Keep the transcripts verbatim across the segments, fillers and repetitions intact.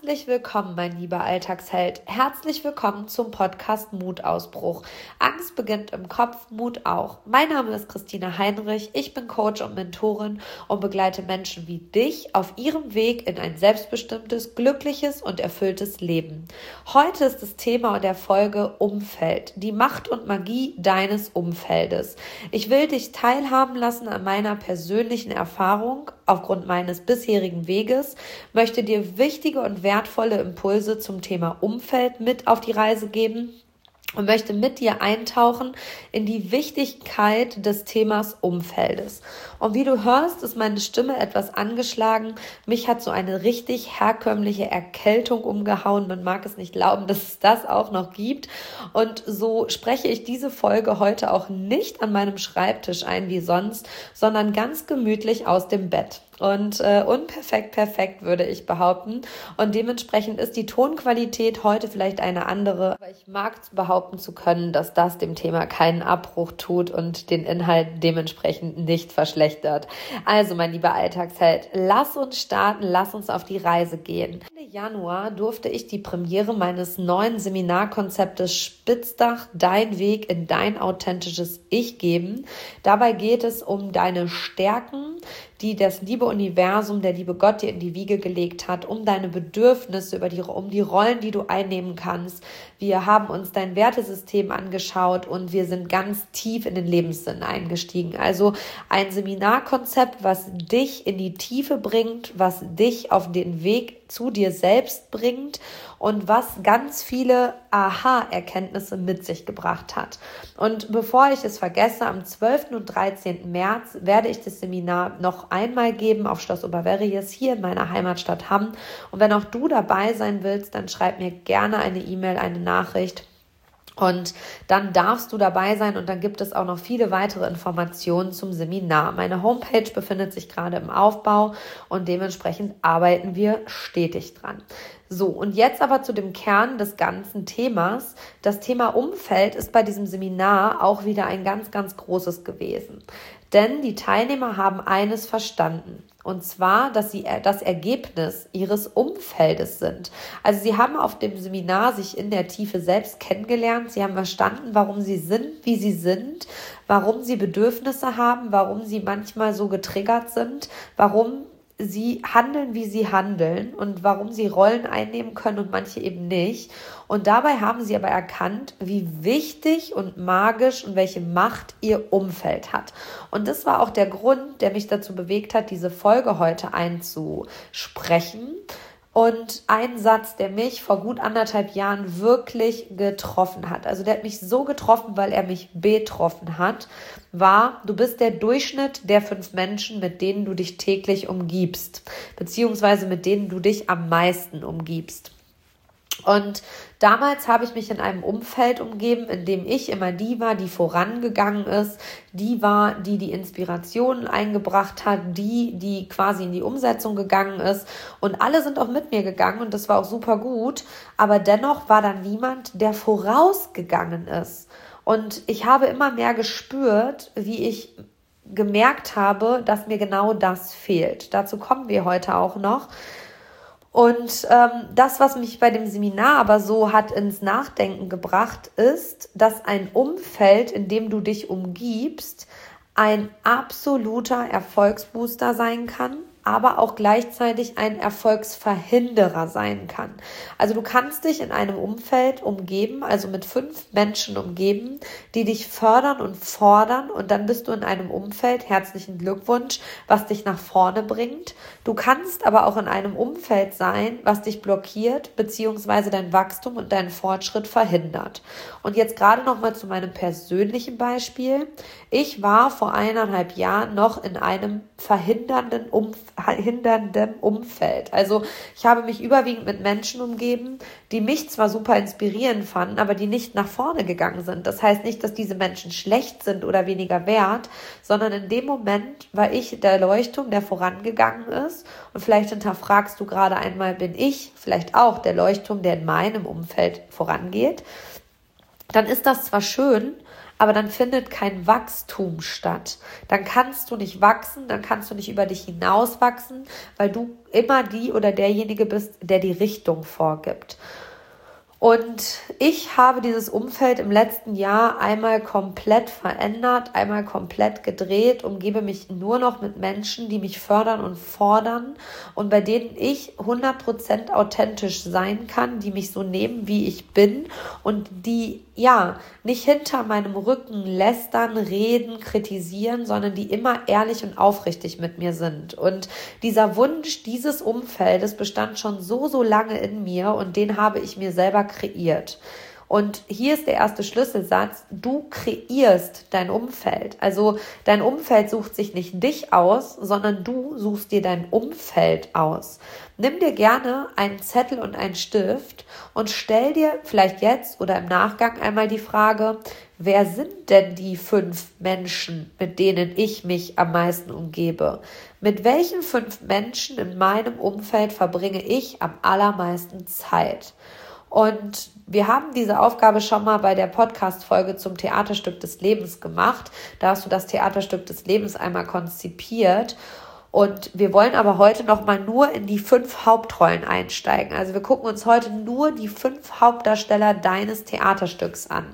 Herzlich willkommen, mein lieber Alltagsheld. Herzlich willkommen zum Podcast Mutausbruch. Angst beginnt im Kopf, Mut auch. Mein Name ist Christina Heinrich. Ich bin Coach und Mentorin und begleite Menschen wie dich auf ihrem Weg in ein selbstbestimmtes, glückliches und erfülltes Leben. Heute ist das Thema der Folge Umfeld, die Macht und Magie deines Umfeldes. Ich will dich teilhaben lassen an meiner persönlichen Erfahrung aufgrund meines bisherigen Weges, möchte dir wichtige und wertvolle Impulse zum Thema Umfeld mit auf die Reise geben und möchte mit dir eintauchen in die Wichtigkeit des Themas Umfeldes. Und wie du hörst, ist meine Stimme etwas angeschlagen. Mich hat so eine richtig herkömmliche Erkältung umgehauen. Man mag es nicht glauben, dass es das auch noch gibt. Und so spreche ich diese Folge heute auch nicht an meinem Schreibtisch ein wie sonst, sondern ganz gemütlich aus dem Bett. Und äh, unperfekt, perfekt würde ich behaupten. Und dementsprechend ist die Tonqualität heute vielleicht eine andere. Aber ich mag es behaupten zu können, dass das dem Thema keinen Abbruch tut und den Inhalt dementsprechend nicht verschlechtert. Also, mein lieber Alltagsheld, lass uns starten, lass uns auf die Reise gehen. Ende Januar durfte ich die Premiere meines neuen Seminarkonzeptes Spitzdach, dein Weg in dein authentisches Ich geben. Dabei geht es um deine Stärken, die das liebe Universum, der liebe Gott dir in die Wiege gelegt hat, um deine Bedürfnisse, über die, um die Rollen, die du einnehmen kannst. Wir haben uns dein Wertesystem angeschaut und wir sind ganz tief in den Lebenssinn eingestiegen. Also ein Seminarkonzept, was dich in die Tiefe bringt, was dich auf den Weg zu dir selbst bringt und was ganz viele Aha-Erkenntnisse mit sich gebracht hat. Und bevor ich es vergesse, am zwölften und dreizehnten März werde ich das Seminar noch einmal geben auf Schloss Oberverries hier in meiner Heimatstadt Hamm. Und wenn auch du dabei sein willst, dann schreib mir gerne eine E-Mail, eine Nachricht. Und dann darfst du dabei sein und dann gibt es auch noch viele weitere Informationen zum Seminar. Meine Homepage befindet sich gerade im Aufbau und dementsprechend arbeiten wir stetig dran. So, und jetzt aber zu dem Kern des ganzen Themas. Das Thema Umfeld ist bei diesem Seminar auch wieder ein ganz, ganz großes gewesen. Denn die Teilnehmer haben eines verstanden. Und zwar, dass sie das Ergebnis ihres Umfeldes sind. Also sie haben auf dem Seminar sich in der Tiefe selbst kennengelernt. Sie haben verstanden, warum sie sind, wie sie sind, warum sie Bedürfnisse haben, warum sie manchmal so getriggert sind, warum sie handeln, wie sie handeln und warum sie Rollen einnehmen können und manche eben nicht. Und dabei haben sie aber erkannt, wie wichtig und magisch und welche Macht ihr Umfeld hat. Und das war auch der Grund, der mich dazu bewegt hat, diese Folge heute einzusprechen. Und ein Satz, der mich vor gut anderthalb Jahren wirklich getroffen hat, also der hat mich so getroffen, weil er mich betroffen hat, war: Du bist der Durchschnitt der fünf Menschen, mit denen du dich täglich umgibst, beziehungsweise mit denen du dich am meisten umgibst. Und damals habe ich mich in einem Umfeld umgeben, in dem ich immer die war, die vorangegangen ist, die war, die die Inspiration eingebracht hat, die, die quasi in die Umsetzung gegangen ist. Und alle sind auch mit mir gegangen und das war auch super gut. Aber dennoch war da niemand, der vorausgegangen ist. Und ich habe immer mehr gespürt, wie ich gemerkt habe, dass mir genau das fehlt. Dazu kommen wir heute auch noch. Und ähm, das, was mich bei dem Seminar aber so hat ins Nachdenken gebracht, ist, dass ein Umfeld, in dem du dich umgibst, ein absoluter Erfolgsbooster sein kann, aber auch gleichzeitig ein Erfolgsverhinderer sein kann. Also du kannst dich in einem Umfeld umgeben, also mit fünf Menschen umgeben, die dich fördern und fordern, und dann bist du in einem Umfeld, herzlichen Glückwunsch, was dich nach vorne bringt. Du kannst aber auch in einem Umfeld sein, was dich blockiert, beziehungsweise dein Wachstum und deinen Fortschritt verhindert. Und jetzt gerade nochmal zu meinem persönlichen Beispiel. Ich war vor eineinhalb Jahren noch in einem verhindernden Umfeld, hinderndem Umfeld. Also ich habe mich überwiegend mit Menschen umgeben, die mich zwar super inspirierend fanden, aber die nicht nach vorne gegangen sind. Das heißt nicht, dass diese Menschen schlecht sind oder weniger wert, sondern in dem Moment war ich der Leuchtturm, der vorangegangen ist. Und vielleicht hinterfragst du gerade einmal, bin ich vielleicht auch der Leuchtturm, der in meinem Umfeld vorangeht? Dann ist das zwar schön, aber dann findet kein Wachstum statt. Dann kannst du nicht wachsen, dann kannst du nicht über dich hinaus wachsen, weil du immer die oder derjenige bist, der die Richtung vorgibt. Und ich habe dieses Umfeld im letzten Jahr einmal komplett verändert, einmal komplett gedreht, umgebe mich nur noch mit Menschen, die mich fördern und fordern und bei denen ich hundert Prozent authentisch sein kann, die mich so nehmen, wie ich bin und die ja nicht hinter meinem Rücken lästern, reden, kritisieren, sondern die immer ehrlich und aufrichtig mit mir sind. Und dieser Wunsch dieses Umfeldes bestand schon so, so lange in mir und den habe ich mir selber kreiert. Und hier ist der erste Schlüsselsatz: Du kreierst dein Umfeld. Also dein Umfeld sucht sich nicht dich aus, sondern du suchst dir dein Umfeld aus. Nimm dir gerne einen Zettel und einen Stift und stell dir vielleicht jetzt oder im Nachgang einmal die Frage: Wer sind denn die fünf Menschen, mit denen ich mich am meisten umgebe? Mit welchen fünf Menschen in meinem Umfeld verbringe ich am allermeisten Zeit? Und wir haben diese Aufgabe schon mal bei der Podcast-Folge zum Theaterstück des Lebens gemacht. Da hast du das Theaterstück des Lebens einmal konzipiert. Und wir wollen aber heute noch mal nur in die fünf Hauptrollen einsteigen. Also wir gucken uns heute nur die fünf Hauptdarsteller deines Theaterstücks an.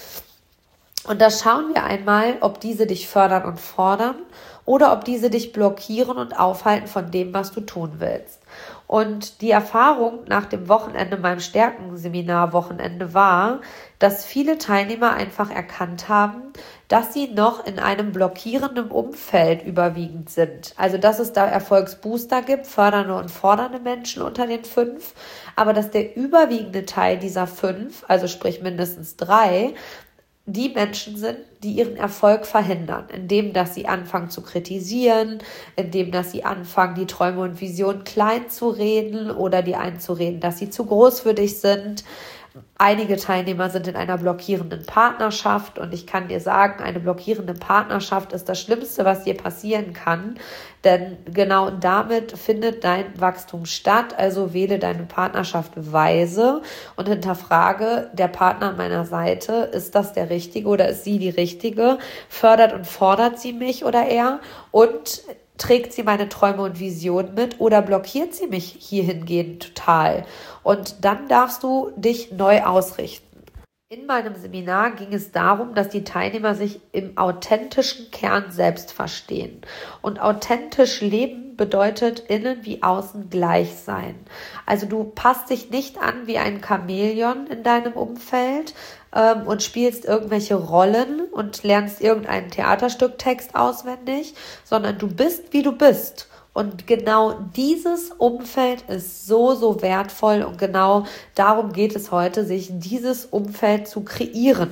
Und da schauen wir einmal, ob diese dich fördern und fordern oder ob diese dich blockieren und aufhalten von dem, was du tun willst. Und die Erfahrung nach dem Wochenende, meinem Stärkenseminar-Wochenende war, dass viele Teilnehmer einfach erkannt haben, dass sie noch in einem blockierenden Umfeld überwiegend sind. Also dass es da Erfolgsbooster gibt, fördernde und fordernde Menschen unter den fünf, aber dass der überwiegende Teil dieser fünf, also sprich mindestens drei, die Menschen sind, die ihren Erfolg verhindern, indem dass sie anfangen zu kritisieren, indem dass sie anfangen, die Träume und Visionen klein zu reden oder die einzureden, dass sie zu groß für dich sind. Einige Teilnehmer sind in einer blockierenden Partnerschaft und ich kann dir sagen, eine blockierende Partnerschaft ist das Schlimmste, was dir passieren kann, denn genau damit findet dein Wachstum statt. Also wähle deine Partnerschaft weise und hinterfrage: Der Partner an meiner Seite, ist das der Richtige oder ist sie die Richtige? Fördert und fordert sie mich oder er? Und trägt sie meine Träume und Visionen mit oder blockiert sie mich hierhingehend total? Und dann darfst du dich neu ausrichten. In meinem Seminar ging es darum, dass die Teilnehmer sich im authentischen Kern selbst verstehen. Und authentisch leben bedeutet innen wie außen gleich sein. Also du passt dich nicht an wie ein Chamäleon in deinem Umfeld ähm, und spielst irgendwelche Rollen und lernst irgendeinen Theaterstücktext auswendig, sondern du bist, wie du bist. Und genau dieses Umfeld ist so, so wertvoll und genau darum geht es heute, sich dieses Umfeld zu kreieren.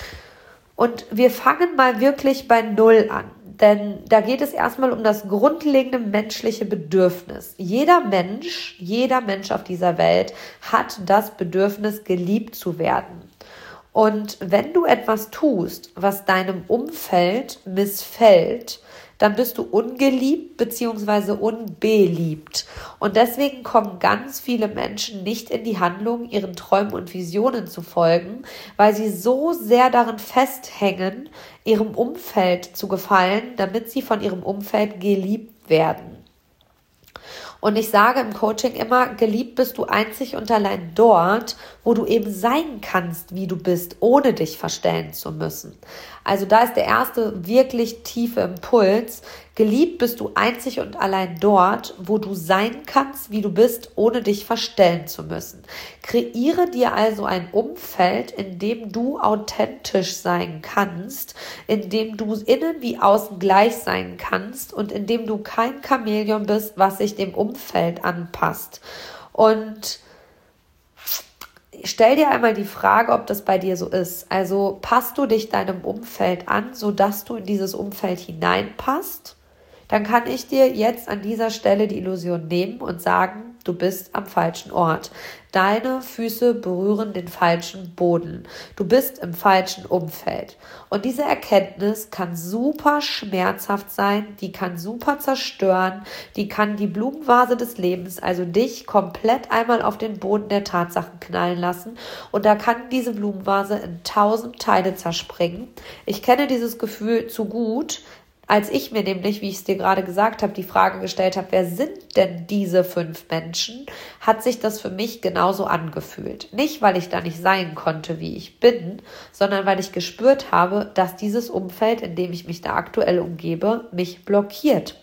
Und wir fangen mal wirklich bei Null an, denn da geht es erstmal um das grundlegende menschliche Bedürfnis. Jeder Mensch, jeder Mensch auf dieser Welt hat das Bedürfnis, geliebt zu werden. Und wenn du etwas tust, was deinem Umfeld missfällt, dann bist du ungeliebt bzw. unbeliebt. Und deswegen kommen ganz viele Menschen nicht in die Handlung, ihren Träumen und Visionen zu folgen, weil sie so sehr darin festhängen, ihrem Umfeld zu gefallen, damit sie von ihrem Umfeld geliebt werden. Und ich sage im Coaching immer, geliebt bist du einzig und allein dort, wo du eben sein kannst, wie du bist, ohne dich verstellen zu müssen. Also da ist der erste wirklich tiefe Impuls. Geliebt bist du einzig und allein dort, wo du sein kannst, wie du bist, ohne dich verstellen zu müssen. Kreiere dir also ein Umfeld, in dem du authentisch sein kannst, in dem du innen wie außen gleich sein kannst und in dem du kein Chamäleon bist, was sich dem Umfeld anpasst. Und stell dir einmal die Frage, ob das bei dir so ist. Also passt du dich deinem Umfeld an, sodass du in dieses Umfeld hineinpasst? dann kann ich dir jetzt an dieser Stelle die Illusion nehmen und sagen, du bist am falschen Ort. Deine Füße berühren den falschen Boden. Du bist im falschen Umfeld. Und diese Erkenntnis kann super schmerzhaft sein, die kann super zerstören, die kann die Blumenvase des Lebens, also dich, komplett einmal auf den Boden der Tatsachen knallen lassen. Und da kann diese Blumenvase in tausend Teile zerspringen. Ich kenne dieses Gefühl zu gut, als ich mir nämlich, wie ich es dir gerade gesagt habe, die Frage gestellt habe, wer sind denn diese fünf Menschen, hat sich das für mich genauso angefühlt. Nicht, weil ich da nicht sein konnte, wie ich bin, sondern weil ich gespürt habe, dass dieses Umfeld, in dem ich mich da aktuell umgebe, mich blockiert.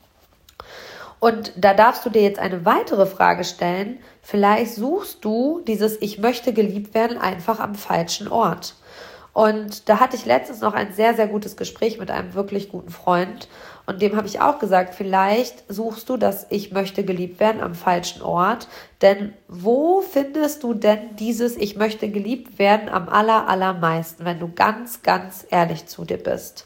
Und da darfst du dir jetzt eine weitere Frage stellen. Vielleicht suchst du dieses Ich möchte geliebt werden einfach am falschen Ort. Und da hatte ich letztens noch ein sehr, sehr gutes Gespräch mit einem wirklich guten Freund. Und dem habe ich auch gesagt, vielleicht suchst du das Ich möchte geliebt werden am falschen Ort. Denn wo findest du denn dieses Ich möchte geliebt werden am aller, allermeisten, wenn du ganz, ganz ehrlich zu dir bist?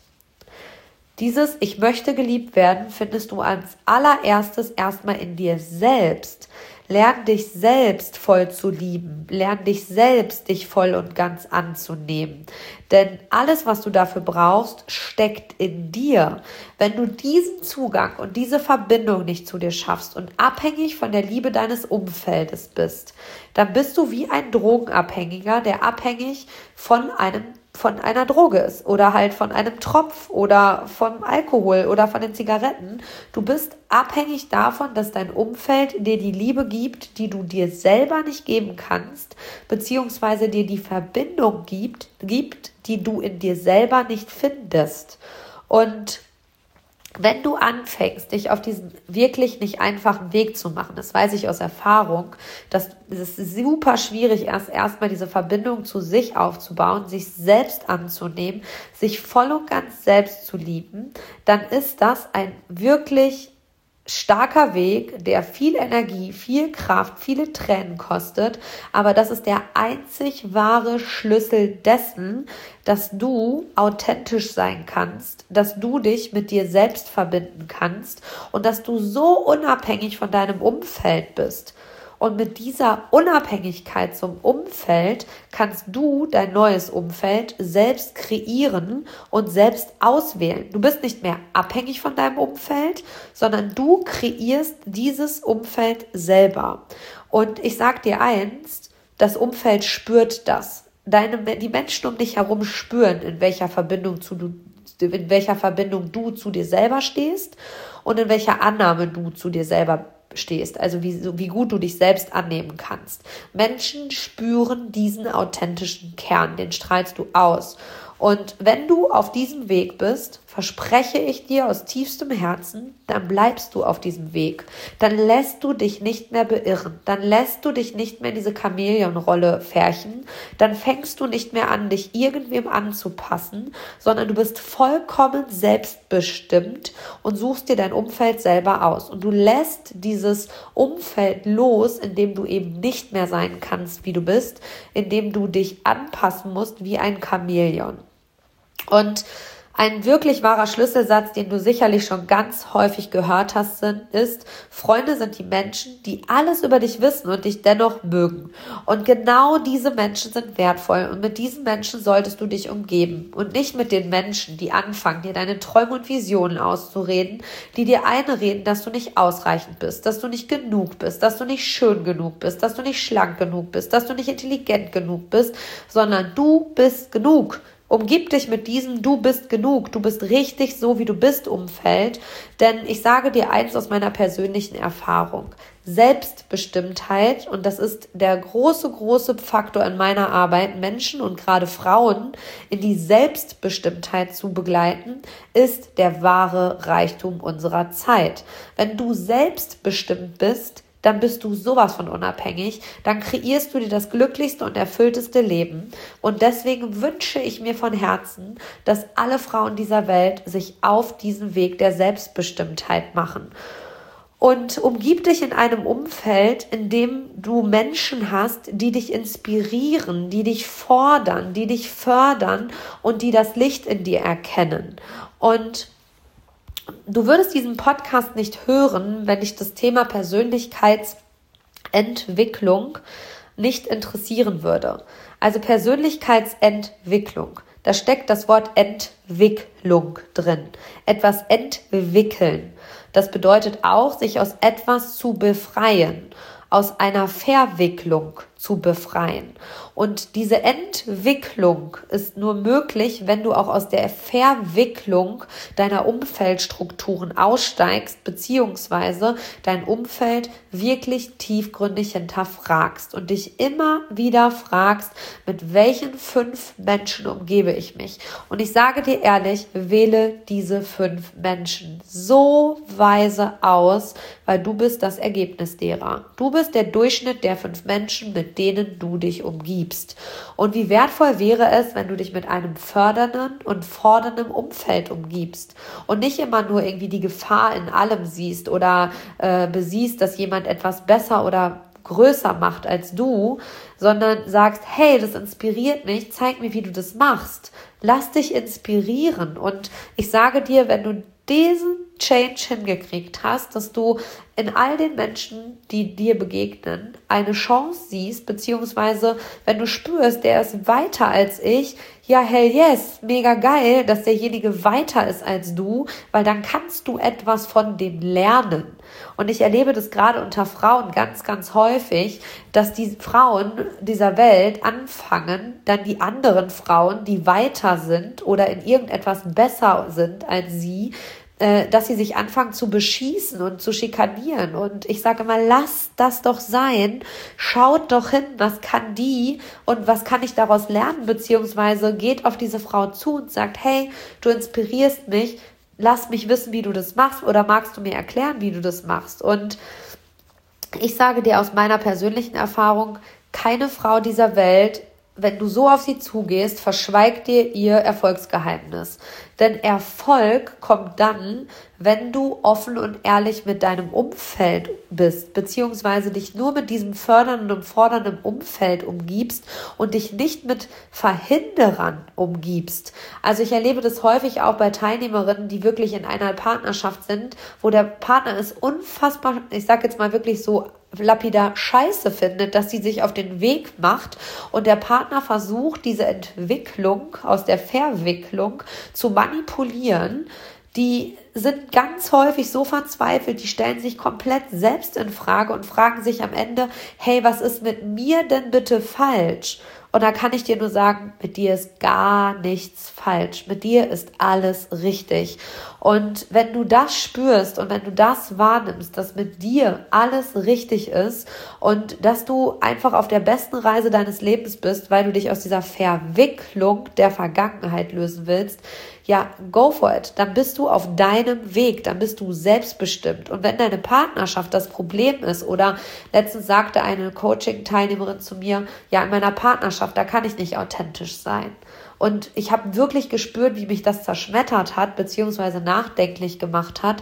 Dieses Ich möchte geliebt werden findest du als allererstes erstmal in dir selbst. Lern dich selbst voll zu lieben. Lern dich selbst, dich voll und ganz anzunehmen. Denn alles, was du dafür brauchst, steckt in dir. Wenn du diesen Zugang und diese Verbindung nicht zu dir schaffst und abhängig von der Liebe deines Umfeldes bist, dann bist du wie ein Drogenabhängiger, der abhängig von einem von einer Droge ist oder halt von einem Tropf oder vom Alkohol oder von den Zigaretten. Du bist abhängig davon, dass dein Umfeld dir die Liebe gibt, die du dir selber nicht geben kannst, beziehungsweise dir die Verbindung gibt, gibt, die du in dir selber nicht findest. Und wenn du anfängst, dich auf diesen wirklich nicht einfachen Weg zu machen, das weiß ich aus Erfahrung, dass es super schwierig ist, erstmal diese Verbindung zu sich aufzubauen, sich selbst anzunehmen, sich voll und ganz selbst zu lieben, dann ist das ein wirklich starker Weg, der viel Energie, viel Kraft, viele Tränen kostet, aber das ist der einzig wahre Schlüssel dessen, dass du authentisch sein kannst, dass du dich mit dir selbst verbinden kannst und dass du so unabhängig von deinem Umfeld bist. Und mit dieser Unabhängigkeit zum Umfeld kannst du dein neues Umfeld selbst kreieren und selbst auswählen. Du bist nicht mehr abhängig von deinem Umfeld, sondern du kreierst dieses Umfeld selber. Und ich sag dir eins, das Umfeld spürt das. Deine, die Menschen um dich herum spüren, in welcher Verbindung zu du, in welcher Verbindung du zu dir selber stehst und in welcher Annahme du zu dir selber stehst, also wie, wie gut du dich selbst annehmen kannst. Menschen spüren diesen authentischen Kern, den strahlst du aus. Und wenn du auf diesem Weg bist, verspreche ich dir aus tiefstem Herzen, dann bleibst du auf diesem Weg. Dann lässt du dich nicht mehr beirren. Dann lässt du dich nicht mehr in diese Chamäleonrolle färchen. Dann fängst du nicht mehr an, dich irgendwem anzupassen, sondern du bist vollkommen selbstbestimmt und suchst dir dein Umfeld selber aus. Und du lässt dieses Umfeld los, in dem du eben nicht mehr sein kannst, wie du bist, in dem du dich anpassen musst wie ein Chamäleon. Und ein wirklich wahrer Schlüsselsatz, den du sicherlich schon ganz häufig gehört hast, ist: Freunde sind die Menschen, die alles über dich wissen und dich dennoch mögen. Und genau diese Menschen sind wertvoll und mit diesen Menschen solltest du dich umgeben und nicht mit den Menschen, die anfangen, dir deine Träume und Visionen auszureden, die dir einreden, dass du nicht ausreichend bist, dass du nicht genug bist, dass du nicht schön genug bist, dass du nicht schlank genug bist, dass du nicht intelligent genug bist, sondern du bist genug. Umgib dich mit diesem Du bist genug, du bist richtig so, wie du bist Umfeld, denn ich sage dir eins aus meiner persönlichen Erfahrung: Selbstbestimmtheit, und das ist der große, große Faktor in meiner Arbeit, Menschen und gerade Frauen in die Selbstbestimmtheit zu begleiten, ist der wahre Reichtum unserer Zeit. Wenn du selbstbestimmt bist, dann bist du sowas von unabhängig, dann kreierst du dir das glücklichste und erfüllteste Leben. Und deswegen wünsche ich mir von Herzen, dass alle Frauen dieser Welt sich auf diesen Weg der Selbstbestimmtheit machen. Und umgib dich in einem Umfeld, in dem du Menschen hast, die dich inspirieren, die dich fordern, die dich fördern und die das Licht in dir erkennen. Und du würdest diesen Podcast nicht hören, wenn dich das Thema Persönlichkeitsentwicklung nicht interessieren würde. Also Persönlichkeitsentwicklung, da steckt das Wort Entwicklung drin. Etwas entwickeln. Das bedeutet auch, sich aus etwas zu befreien, aus einer Verwicklung zu befreien. Und diese Entwicklung ist nur möglich, wenn du auch aus der Verwicklung deiner Umfeldstrukturen aussteigst, beziehungsweise dein Umfeld wirklich tiefgründig hinterfragst und dich immer wieder fragst, mit welchen fünf Menschen umgebe ich mich? Und ich sage dir ehrlich, wähle diese fünf Menschen so weise aus, weil du bist das Ergebnis derer. Du bist der Durchschnitt der fünf Menschen, mit denen du dich umgibst. Und wie wertvoll wäre es, wenn du dich mit einem fördernden und fordernden Umfeld umgibst und nicht immer nur irgendwie die Gefahr in allem siehst oder äh, besiehst, dass jemand etwas besser oder größer macht als du, sondern sagst, hey, das inspiriert mich, zeig mir, wie du das machst. Lass dich inspirieren. Und ich sage dir, wenn du diesen Change hingekriegt hast, dass du in all den Menschen, die dir begegnen, eine Chance siehst, beziehungsweise wenn du spürst, der ist weiter als ich, ja, hell yes, mega geil, dass derjenige weiter ist als du, weil dann kannst du etwas von dem lernen. Und ich erlebe das gerade unter Frauen ganz, ganz häufig, dass die Frauen dieser Welt anfangen, dann die anderen Frauen, die weiter sind oder in irgendetwas besser sind als sie, dass sie sich anfangen zu beschießen und zu schikanieren. Und ich sage immer, lass das doch sein. Schaut doch hin, was kann die und was kann ich daraus lernen, beziehungsweise geht auf diese Frau zu und sagt, hey, du inspirierst mich, lass mich wissen, wie du das machst oder magst du mir erklären, wie du das machst. Und ich sage dir aus meiner persönlichen Erfahrung, keine Frau dieser Welt, wenn du so auf sie zugehst, verschweigt dir ihr Erfolgsgeheimnis. Denn Erfolg kommt dann, wenn du offen und ehrlich mit deinem Umfeld bist, beziehungsweise dich nur mit diesem fördernden und fordernden Umfeld umgibst und dich nicht mit Verhinderern umgibst. Also ich erlebe das häufig auch bei Teilnehmerinnen, die wirklich in einer Partnerschaft sind, wo der Partner ist unfassbar, ich sage jetzt mal wirklich so lapidar Scheiße findet, dass sie sich auf den Weg macht und der Partner versucht, diese Entwicklung aus der Verwicklung zu manipulieren. Die sind ganz häufig so verzweifelt, die stellen sich komplett selbst in Frage und fragen sich am Ende, hey, was ist mit mir denn bitte falsch? Und da kann ich dir nur sagen, mit dir ist gar nichts falsch. Mit dir ist alles richtig. Und wenn du das spürst und wenn du das wahrnimmst, dass mit dir alles richtig ist und dass du einfach auf der besten Reise deines Lebens bist, weil du dich aus dieser Verwicklung der Vergangenheit lösen willst, ja, go for it. Dann bist du auf deinem Weg, dann bist du selbstbestimmt. Und wenn deine Partnerschaft das Problem ist oder letztens sagte eine Coaching-Teilnehmerin zu mir, ja, in meiner Partnerschaft, da kann ich nicht authentisch sein. Und ich habe wirklich gespürt, wie mich das zerschmettert hat, beziehungsweise nachdenklich gemacht hat,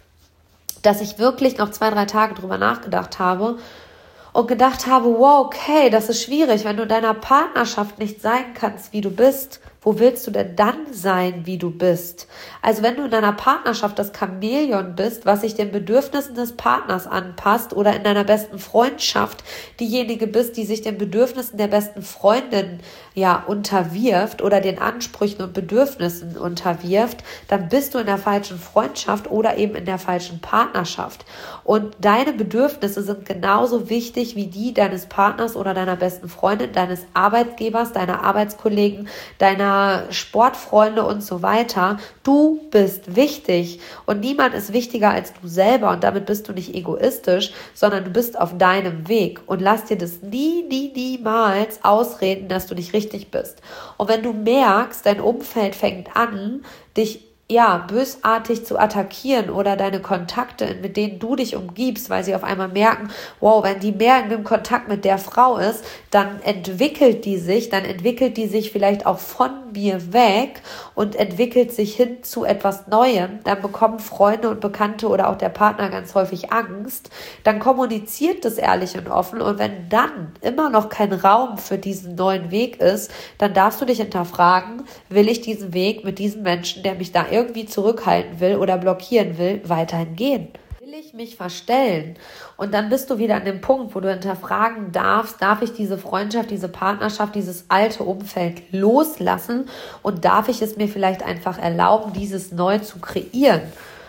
dass ich wirklich noch zwei, drei Tage drüber nachgedacht habe und gedacht habe, wow, okay, das ist schwierig, wenn du in deiner Partnerschaft nicht sein kannst, wie du bist. Wo willst du denn dann sein, wie du bist? Also wenn du in deiner Partnerschaft das Chamäleon bist, was sich den Bedürfnissen des Partners anpasst oder in deiner besten Freundschaft diejenige bist, die sich den Bedürfnissen der besten Freundin ja unterwirft oder den Ansprüchen und Bedürfnissen unterwirft, dann bist du in der falschen Freundschaft oder eben in der falschen Partnerschaft. Und deine Bedürfnisse sind genauso wichtig wie die deines Partners oder deiner besten Freundin, deines Arbeitgebers, deiner Arbeitskollegen, deiner Sportfreunde und so weiter. Du bist wichtig und niemand ist wichtiger als du selber und damit bist du nicht egoistisch, sondern du bist auf deinem Weg und lass dir das nie, nie, niemals ausreden, dass du nicht richtig bist. Und wenn du merkst, dein Umfeld fängt an, dich ja, bösartig zu attackieren oder deine Kontakte, mit denen du dich umgibst, weil sie auf einmal merken, wow, wenn die mehr in dem Kontakt mit der Frau ist, dann entwickelt die sich, dann entwickelt die sich vielleicht auch von mir weg und entwickelt sich hin zu etwas Neuem, dann bekommen Freunde und Bekannte oder auch der Partner ganz häufig Angst, dann kommuniziert das ehrlich und offen und wenn dann immer noch kein Raum für diesen neuen Weg ist, dann darfst du dich hinterfragen, will ich diesen Weg mit diesem Menschen, der mich da irgendwie zurückhalten will oder blockieren will, weiterhin gehen? Will ich mich verstellen? Und dann bist du wieder an dem Punkt, wo du hinterfragen darfst, darf ich diese Freundschaft, diese Partnerschaft, dieses alte Umfeld loslassen und darf ich es mir vielleicht einfach erlauben, dieses neu zu kreieren?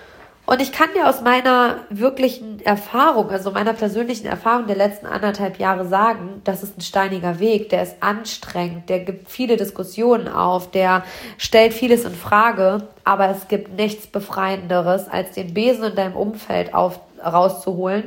Und ich kann dir aus meiner wirklichen Erfahrung, also meiner persönlichen Erfahrung der letzten anderthalb Jahre sagen, das ist ein steiniger Weg, der ist anstrengend, der gibt viele Diskussionen auf, der stellt vieles in Frage, aber es gibt nichts Befreienderes, als den Besen in deinem Umfeld auf, rauszuholen,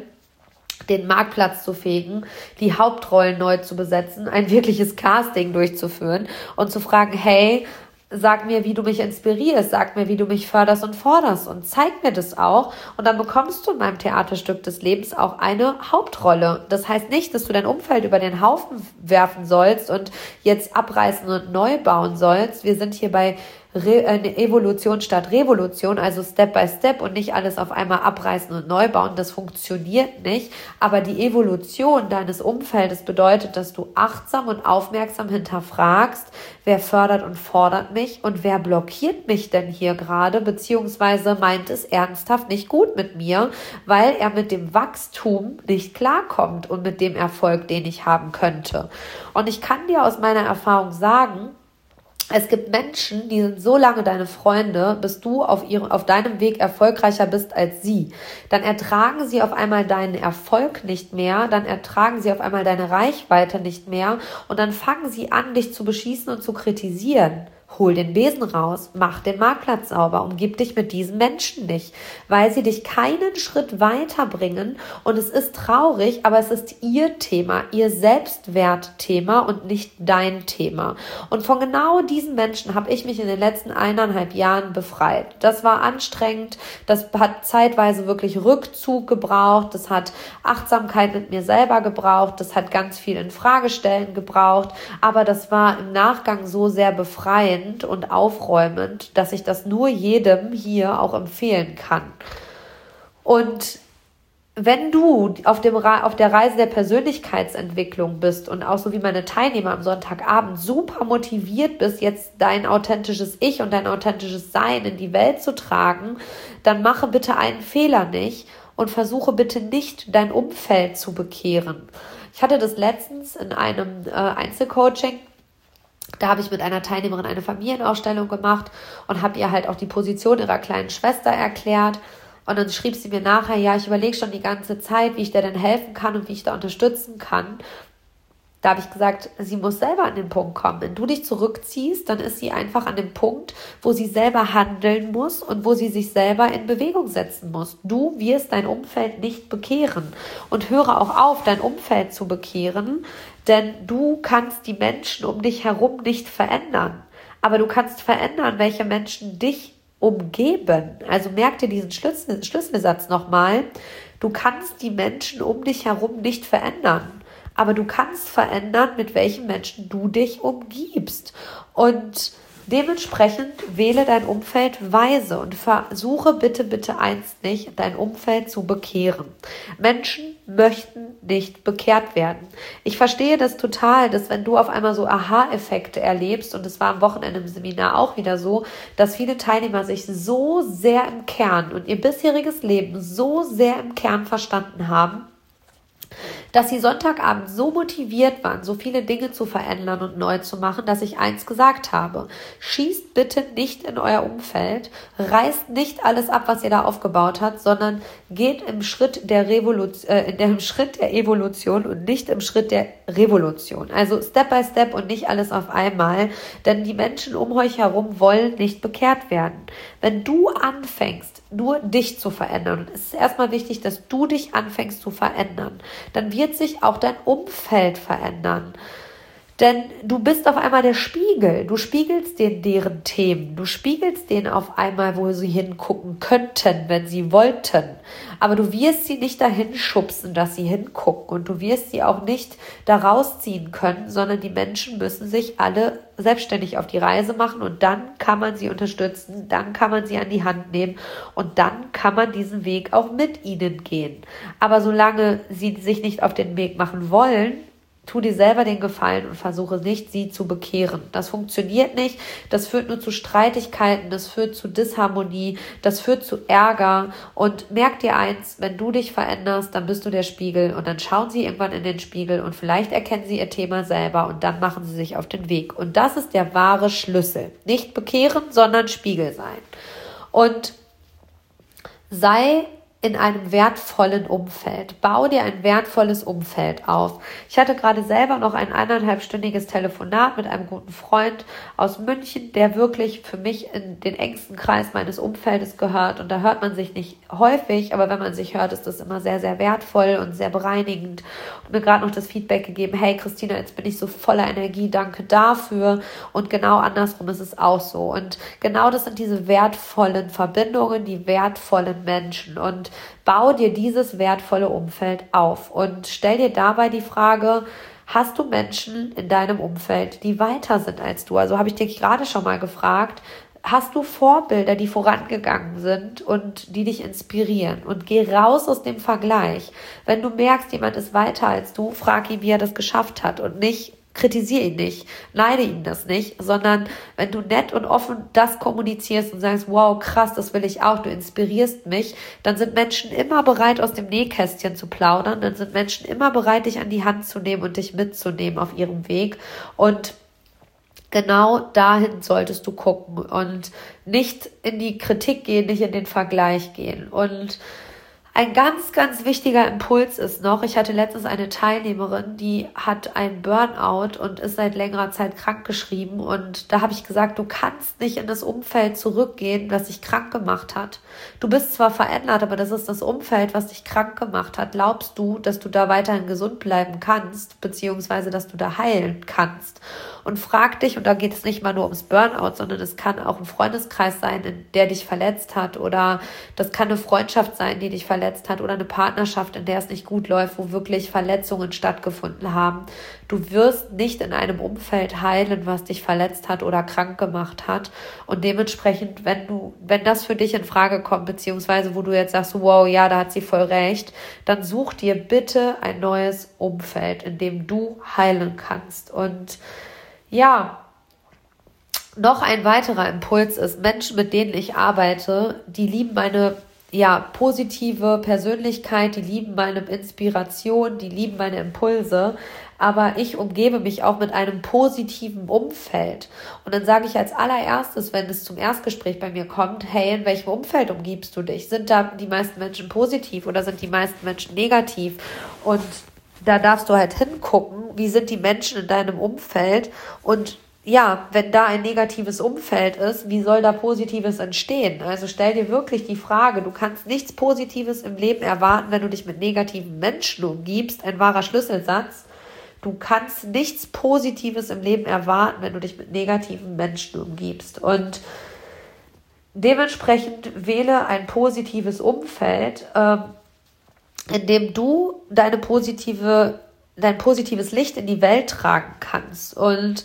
den Marktplatz zu fegen, die Hauptrollen neu zu besetzen, ein wirkliches Casting durchzuführen und zu fragen, hey, sag mir, wie du mich inspirierst, sag mir, wie du mich förderst und forderst und zeig mir das auch. Und dann bekommst du in meinem Theaterstück des Lebens auch eine Hauptrolle. Das heißt nicht, dass du dein Umfeld über den Haufen werfen sollst und jetzt abreißen und neu bauen sollst. Wir sind hier bei Re- eine Evolution statt Revolution, also Step by Step und nicht alles auf einmal abreißen und neu bauen. Das funktioniert nicht. Aber die Evolution deines Umfeldes bedeutet, dass du achtsam und aufmerksam hinterfragst, wer fördert und fordert mich und wer blockiert mich denn hier gerade, beziehungsweise meint es ernsthaft nicht gut mit mir, weil er mit dem Wachstum nicht klarkommt und mit dem Erfolg, den ich haben könnte. Und ich kann dir aus meiner Erfahrung sagen, es gibt Menschen, die sind so lange deine Freunde, bis du auf ihrem, auf deinem Weg erfolgreicher bist als sie. Dann ertragen sie auf einmal deinen Erfolg nicht mehr, dann ertragen sie auf einmal deine Reichweite nicht mehr und dann fangen sie an, dich zu beschießen und zu kritisieren. Hol den Besen raus, mach den Marktplatz sauber, umgib dich mit diesen Menschen nicht, weil sie dich keinen Schritt weiterbringen und es ist traurig, aber es ist ihr Thema, ihr Selbstwertthema und nicht dein Thema. Und von genau diesen Menschen habe ich mich in den letzten eineinhalb Jahren befreit. Das war anstrengend, das hat zeitweise wirklich Rückzug gebraucht, das hat Achtsamkeit mit mir selber gebraucht, das hat ganz viel in Fragestellen gebraucht, aber das war im Nachgang so sehr befreiend und aufräumend, dass ich das nur jedem hier auch empfehlen kann. Und wenn du auf, dem, auf der Reise der Persönlichkeitsentwicklung bist und auch so wie meine Teilnehmer am Sonntagabend super motiviert bist, jetzt dein authentisches Ich und dein authentisches Sein in die Welt zu tragen, dann mache bitte einen Fehler nicht und versuche bitte nicht, dein Umfeld zu bekehren. Ich hatte das letztens in einem äh, Einzelcoaching. Da habe ich mit einer Teilnehmerin eine Familienausstellung gemacht und habe ihr halt auch die Position ihrer kleinen Schwester erklärt. Und dann schrieb sie mir nachher, ja, ich überlege schon die ganze Zeit, wie ich dir denn helfen kann und wie ich da unterstützen kann. Da habe ich gesagt, sie muss selber an den Punkt kommen. Wenn du dich zurückziehst, dann ist sie einfach an dem Punkt, wo sie selber handeln muss und wo sie sich selber in Bewegung setzen muss. Du wirst dein Umfeld nicht bekehren. Und höre auch auf, dein Umfeld zu bekehren, denn du kannst die Menschen um dich herum nicht verändern. Aber du kannst verändern, welche Menschen dich umgeben. Also merk dir diesen Schlüssel, Schlüsselsatz nochmal. Du kannst die Menschen um dich herum nicht verändern. Aber du kannst verändern, mit welchen Menschen du dich umgibst. Und dementsprechend wähle dein Umfeld weise und versuche bitte, bitte eins nicht, dein Umfeld zu bekehren. Menschen möchten nicht bekehrt werden. Ich verstehe das total, dass wenn du auf einmal so Aha-Effekte erlebst, und es war am Wochenende im Seminar auch wieder so, dass viele Teilnehmer sich so sehr im Kern und ihr bisheriges Leben so sehr im Kern verstanden haben, dass sie Sonntagabend so motiviert waren, so viele Dinge zu verändern und neu zu machen, dass ich eins gesagt habe: Schießt bitte nicht in euer Umfeld, reißt nicht alles ab, was ihr da aufgebaut habt, sondern geht im Schritt der Revolution, äh, in dem Schritt der Evolution und nicht im Schritt der Revolution. Also Step by Step und nicht alles auf einmal, denn die Menschen um euch herum wollen nicht bekehrt werden. Wenn du anfängst, nur dich zu verändern, und es ist erstmal wichtig, dass du dich anfängst zu verändern, dann wird sich auch dein Umfeld verändern. Denn du bist auf einmal der Spiegel. Du spiegelst denen deren Themen. Du spiegelst denen auf einmal, wo sie hingucken könnten, wenn sie wollten. Aber du wirst sie nicht dahin schubsen, dass sie hingucken. Und du wirst sie auch nicht da rausziehen können, sondern die Menschen müssen sich alle selbstständig auf die Reise machen. Und dann kann man sie unterstützen. Dann kann man sie an die Hand nehmen. Und dann kann man diesen Weg auch mit ihnen gehen. Aber solange sie sich nicht auf den Weg machen wollen, tu dir selber den Gefallen und versuche nicht, sie zu bekehren. Das funktioniert nicht. Das führt nur zu Streitigkeiten, das führt zu Disharmonie, das führt zu Ärger. Und merk dir eins, wenn du dich veränderst, dann bist du der Spiegel und dann schauen sie irgendwann in den Spiegel und vielleicht erkennen sie ihr Thema selber und dann machen sie sich auf den Weg. Und das ist der wahre Schlüssel. Nicht bekehren, sondern Spiegel sein. Und sei in einem wertvollen Umfeld. Bau dir ein wertvolles Umfeld auf. Ich hatte gerade selber noch ein eineinhalbstündiges Telefonat mit einem guten Freund aus München, der wirklich für mich in den engsten Kreis meines Umfeldes gehört. Und da hört man sich nicht häufig, aber wenn man sich hört, ist das immer sehr, sehr wertvoll und sehr bereinigend. Und mir gerade noch das Feedback gegeben, hey Christina, jetzt bin ich so voller Energie, danke dafür. Und genau andersrum ist es auch so. Und genau das sind diese wertvollen Verbindungen, die wertvollen Menschen. Und bau dir dieses wertvolle Umfeld auf und stell dir dabei die Frage, hast du Menschen in deinem Umfeld, die weiter sind als du? Also habe ich dich gerade schon mal gefragt, hast du Vorbilder, die vorangegangen sind und die dich inspirieren? Und geh raus aus dem Vergleich. Wenn du merkst, jemand ist weiter als du, frag ihn, wie er das geschafft hat und nicht kritisiere ihn nicht, neide ihn das nicht, sondern wenn du nett und offen das kommunizierst und sagst, wow, krass, das will ich auch, du inspirierst mich, dann sind Menschen immer bereit, aus dem Nähkästchen zu plaudern, dann sind Menschen immer bereit, dich an die Hand zu nehmen und dich mitzunehmen auf ihrem Weg. Und genau dahin solltest du gucken und nicht in die Kritik gehen, nicht in den Vergleich gehen. Und ein ganz, ganz wichtiger Impuls ist noch, ich hatte letztens eine Teilnehmerin, die hat einen Burnout und ist seit längerer Zeit krankgeschrieben und da habe ich gesagt, du kannst nicht in das Umfeld zurückgehen, das dich krank gemacht hat. Du bist zwar verändert, aber das ist das Umfeld, was dich krank gemacht hat. Glaubst du, dass du da weiterhin gesund bleiben kannst, beziehungsweise dass du da heilen kannst? Und frag dich, und da geht es nicht mal nur ums Burnout, sondern es kann auch ein Freundeskreis sein, der dich verletzt hat, oder das kann eine Freundschaft sein, die dich verletzt hat, oder eine Partnerschaft, in der es nicht gut läuft, wo wirklich Verletzungen stattgefunden haben. Du wirst nicht in einem Umfeld heilen, was dich verletzt hat oder krank gemacht hat. Und dementsprechend, wenn du, wenn das für dich in Frage kommt, beziehungsweise wo du jetzt sagst, wow, ja, da hat sie voll recht, dann such dir bitte ein neues Umfeld, in dem du heilen kannst. Und ja, noch ein weiterer Impuls ist, Menschen, mit denen ich arbeite, die lieben meine ja, positive Persönlichkeit, die lieben meine Inspiration, die lieben meine Impulse, aber ich umgebe mich auch mit einem positiven Umfeld. Und dann sage ich als allererstes, wenn es zum Erstgespräch bei mir kommt, hey, in welchem Umfeld umgibst du dich? Sind da die meisten Menschen positiv oder sind die meisten Menschen negativ? Und da darfst du halt hingucken, wie sind die Menschen in deinem Umfeld und ja, wenn da ein negatives Umfeld ist, wie soll da Positives entstehen? Also stell dir wirklich die Frage, du kannst nichts Positives im Leben erwarten, wenn du dich mit negativen Menschen umgibst, ein wahrer Schlüsselsatz. Du kannst nichts Positives im Leben erwarten, wenn du dich mit negativen Menschen umgibst. Und dementsprechend wähle ein positives Umfeld, ähm, in dem du deine positive, dein positives Licht in die Welt tragen kannst und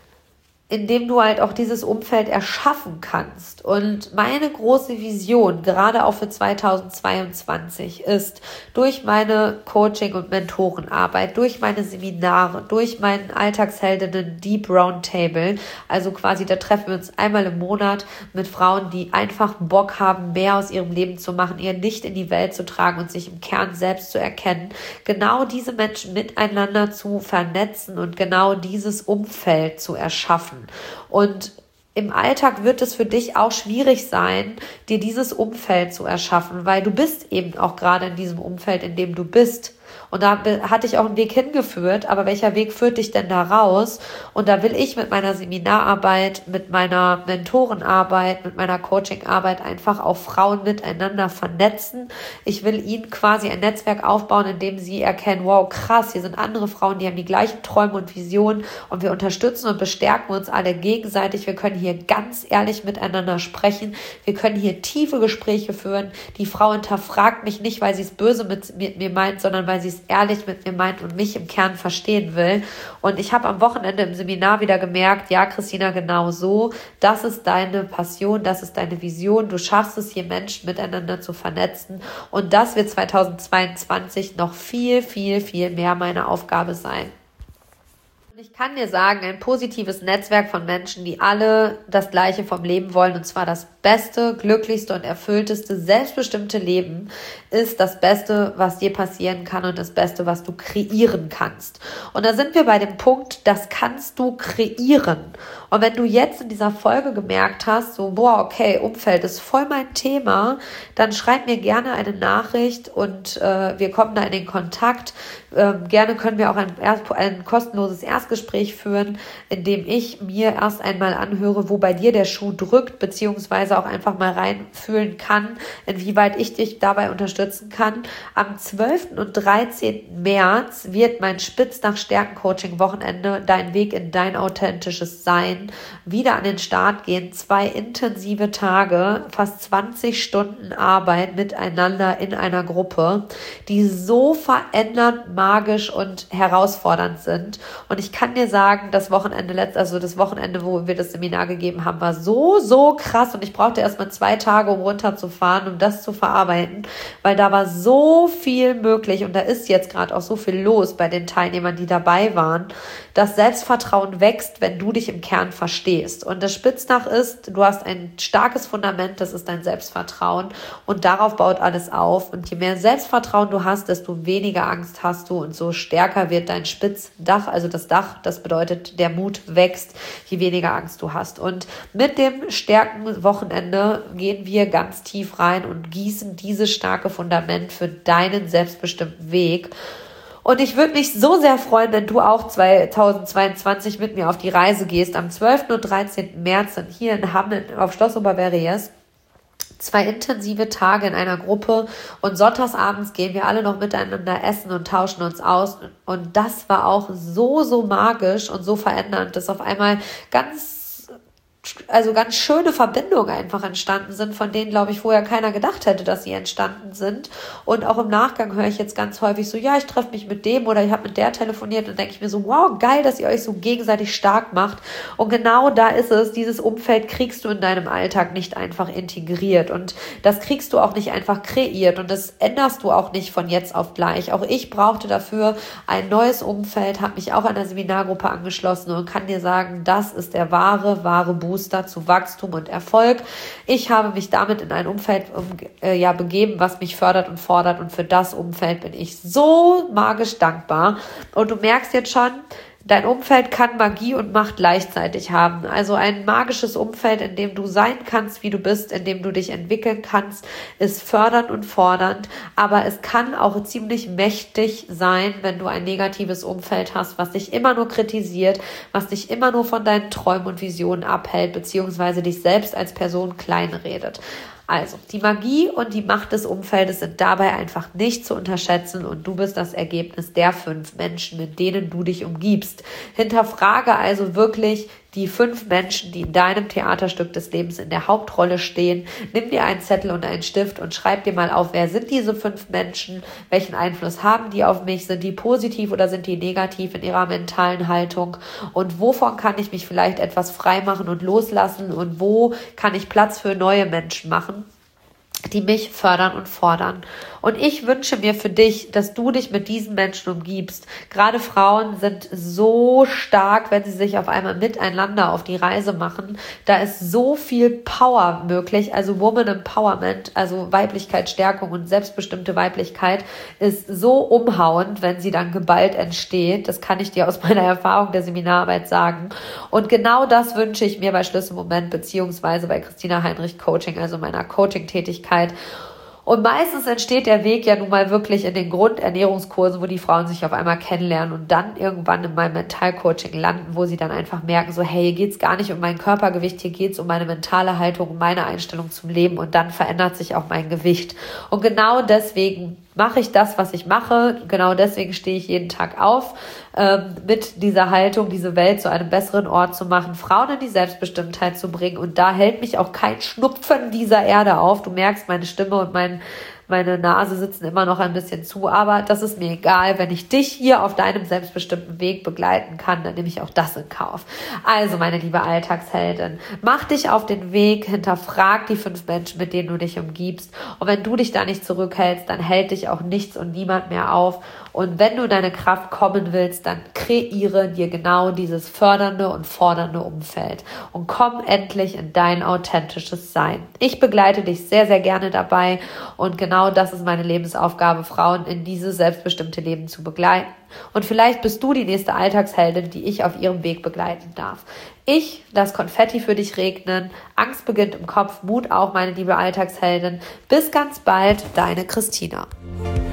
indem du halt auch dieses Umfeld erschaffen kannst. Und meine große Vision, gerade auch für zweitausendzweiundzwanzig, ist, durch meine Coaching- und Mentorenarbeit, durch meine Seminare, durch meinen Alltagsheldinnen Deep Roundtable, also quasi, da treffen wir uns einmal im Monat mit Frauen, die einfach Bock haben, mehr aus ihrem Leben zu machen, ihr Licht in die Welt zu tragen und sich im Kern selbst zu erkennen, genau diese Menschen miteinander zu vernetzen und genau dieses Umfeld zu erschaffen. Und im Alltag wird es für dich auch schwierig sein, dir dieses Umfeld zu erschaffen, weil du bist eben auch gerade in diesem Umfeld, in dem du bist. Und da hatte ich auch einen Weg hingeführt, aber welcher Weg führt dich denn da raus? Und da will ich mit meiner Seminararbeit, mit meiner Mentorenarbeit, mit meiner Coachingarbeit einfach auch Frauen miteinander vernetzen. Ich will ihnen quasi ein Netzwerk aufbauen, in dem sie erkennen, wow, krass, hier sind andere Frauen, die haben die gleichen Träume und Visionen und wir unterstützen und bestärken uns alle gegenseitig. Wir können hier ganz ehrlich miteinander sprechen. Wir können hier tiefe Gespräche führen. Die Frau hinterfragt mich nicht, weil sie es böse mit, mit mir meint, sondern weil sie es ehrlich mit mir meint und mich im Kern verstehen will. Und ich habe am Wochenende im Seminar wieder gemerkt, ja, Christina, genau so, das ist deine Passion, das ist deine Vision. Du schaffst es, hier Menschen miteinander zu vernetzen. Und das wird zweitausendzweiundzwanzig noch viel, viel, viel mehr meine Aufgabe sein. Ich kann dir sagen, ein positives Netzwerk von Menschen, die alle das Gleiche vom Leben wollen, und zwar das beste, glücklichste und erfüllteste, selbstbestimmte Leben, ist das Beste, was dir passieren kann und das Beste, was du kreieren kannst. Und da sind wir bei dem Punkt, das kannst du kreieren. Und wenn du jetzt in dieser Folge gemerkt hast, so, boah, okay, Umfeld ist voll mein Thema, dann schreib mir gerne eine Nachricht und äh, wir kommen da in den Kontakt. Ähm, gerne können wir auch ein, ein kostenloses Erstgespräch führen, in dem ich mir erst einmal anhöre, wo bei dir der Schuh drückt, beziehungsweise auch einfach mal reinfühlen kann, inwieweit ich dich dabei unterstützen kann. Am zwölften und dreizehnten März wird mein Spitznach-Stärken-Coaching-Wochenende Dein Weg in dein authentisches Sein wieder an den Start gehen. Zwei intensive Tage, fast zwanzig Stunden Arbeit miteinander in einer Gruppe, die so verändernd, magisch und herausfordernd sind. Und ich kann dir sagen, das Wochenende, letzt, also das Wochenende, wo wir das Seminar gegeben haben, war so, so krass und ich brauchte erstmal zwei Tage, um runterzufahren, um das zu verarbeiten, weil da war so viel möglich und da ist jetzt gerade auch so viel los bei den Teilnehmern, die dabei waren. Das Selbstvertrauen wächst, wenn du dich im Kern verstehst. Und das Spitznach ist, du hast ein starkes Fundament, das ist dein Selbstvertrauen und darauf baut alles auf. Und je mehr Selbstvertrauen du hast, desto weniger Angst hast du und so stärker wird dein Spitzdach, also das Dach, das bedeutet, der Mut wächst, je weniger Angst du hast. Und mit dem Stärkenwochenende gehen wir ganz tief rein und gießen dieses starke Fundament für deinen selbstbestimmten Weg. Und ich würde mich so sehr freuen, wenn du auch zweitausendzweiundzwanzig mit mir auf die Reise gehst. Am zwölften und dreizehnten März sind hier in Hamm auf Schloss Oberberries zwei intensive Tage in einer Gruppe und sonntagsabends gehen wir alle noch miteinander essen und tauschen uns aus. Und das war auch so, so magisch und so verändernd, dass auf einmal ganz also ganz schöne Verbindungen einfach entstanden sind, von denen, glaube ich, vorher keiner gedacht hätte, dass sie entstanden sind. Und auch im Nachgang höre ich jetzt ganz häufig so, ja, ich treffe mich mit dem oder ich habe mit der telefoniert und denke ich mir so, wow, geil, dass ihr euch so gegenseitig stark macht. Und genau da ist es, dieses Umfeld kriegst du in deinem Alltag nicht einfach integriert und das kriegst du auch nicht einfach kreiert und das änderst du auch nicht von jetzt auf gleich. Auch ich brauchte dafür ein neues Umfeld, habe mich auch an der Seminargruppe angeschlossen und kann dir sagen, das ist der wahre, wahre Booster zu Wachstum und Erfolg. Ich habe mich damit in ein Umfeld um, äh, ja, begeben, was mich fördert und fordert und für das Umfeld bin ich so magisch dankbar. Und du merkst jetzt schon, dein Umfeld kann Magie und Macht gleichzeitig haben. Also ein magisches Umfeld, in dem du sein kannst, wie du bist, in dem du dich entwickeln kannst, ist fördernd und fordernd. Aber es kann auch ziemlich mächtig sein, wenn du ein negatives Umfeld hast, was dich immer nur kritisiert, was dich immer nur von deinen Träumen und Visionen abhält, beziehungsweise dich selbst als Person kleinredet. Also, die Magie und die Macht des Umfeldes sind dabei einfach nicht zu unterschätzen und du bist das Ergebnis der fünf Menschen, mit denen du dich umgibst. Hinterfrage also wirklich die fünf Menschen, die in deinem Theaterstück des Lebens in der Hauptrolle stehen. Nimm dir einen Zettel und einen Stift und schreib dir mal auf, wer sind diese fünf Menschen, welchen Einfluss haben die auf mich, sind die positiv oder sind die negativ in ihrer mentalen Haltung und wovon kann ich mich vielleicht etwas frei machen und loslassen und wo kann ich Platz für neue Menschen machen, die mich fördern und fordern. Und ich wünsche mir für dich, dass du dich mit diesen Menschen umgibst. Gerade Frauen sind so stark, wenn sie sich auf einmal miteinander auf die Reise machen. Da ist so viel Power möglich, also Woman Empowerment, also Weiblichkeitsstärkung und selbstbestimmte Weiblichkeit ist so umhauend, wenn sie dann geballt entsteht. Das kann ich dir aus meiner Erfahrung der Seminararbeit sagen. Und genau das wünsche ich mir bei Schlüsselmoment beziehungsweise bei Christina Heinrich Coaching, also meiner Coaching-Tätigkeit. Und meistens entsteht der Weg ja nun mal wirklich in den Grundernährungskursen, wo die Frauen sich auf einmal kennenlernen und dann irgendwann in meinem Mentalcoaching landen, wo sie dann einfach merken, so hey, hier geht's gar nicht um mein Körpergewicht, hier geht's um meine mentale Haltung, um meine Einstellung zum Leben und dann verändert sich auch mein Gewicht. Und genau deswegen mache ich das, was ich mache. Genau deswegen stehe ich jeden Tag auf, ähm, mit dieser Haltung, diese Welt zu einem besseren Ort zu machen, Frauen in die Selbstbestimmtheit zu bringen. Und da hält mich auch kein Schnupfen dieser Erde auf. Du merkst, meine Stimme und mein Meine Nase sitzen immer noch ein bisschen zu, aber das ist mir egal. Wenn ich dich hier auf deinem selbstbestimmten Weg begleiten kann, dann nehme ich auch das in Kauf. Also, meine liebe Alltagsheldin, mach dich auf den Weg, hinterfrag die fünf Menschen, mit denen du dich umgibst. Und wenn du dich da nicht zurückhältst, dann hält dich auch nichts und niemand mehr auf. Und wenn du in deine Kraft kommen willst, dann kreiere dir genau dieses fördernde und fordernde Umfeld und komm endlich in dein authentisches Sein. Ich begleite dich sehr, sehr gerne dabei und genau das ist meine Lebensaufgabe, Frauen in dieses selbstbestimmte Leben zu begleiten. Und vielleicht bist du die nächste Alltagsheldin, die ich auf ihrem Weg begleiten darf. Ich lass Konfetti für dich regnen. Angst beginnt im Kopf, Mut auch, meine liebe Alltagsheldin. Bis ganz bald, deine Christina.